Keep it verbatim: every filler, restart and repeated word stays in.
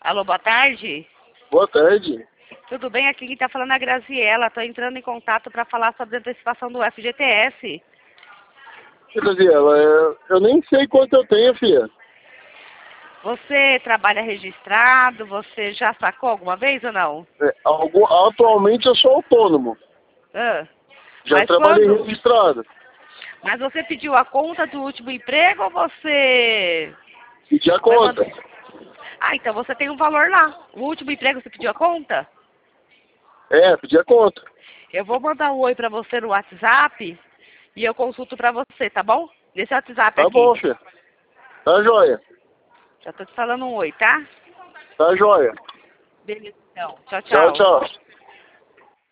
Alô, boa tarde. Boa tarde. Tudo bem? Aqui quem tá falando é a Graziela. Tô entrando em contato para falar sobre a antecipação do F G T S. Graziela, é, eu nem sei quanto eu tenho, filha. Você trabalha registrado? Você já sacou alguma vez ou não? É, algo, atualmente eu sou autônomo. Ah, Já mas trabalhei quando? registrado. Mas você pediu a conta do último emprego ou você... Pedi a Vai conta. mandar... Ah, então você tem um valor lá. O último emprego você pediu a conta? É, pedi a conta. Eu vou mandar um oi pra você no WhatsApp e eu consulto pra você, tá bom? Nesse WhatsApp Tá aqui. bom, filha. Tá joia. Já tô te falando um oi, tá? Tá joia. Beleza, então. Tchau, Tchau, tchau. tchau.